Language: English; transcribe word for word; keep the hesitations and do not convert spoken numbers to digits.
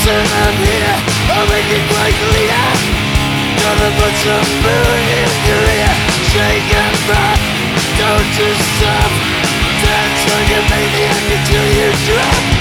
Listen up here, I'll make it quite clear. Gonna put some moon in your ear. Shake and rock, don't you stop. Dance like a maniac until you drop.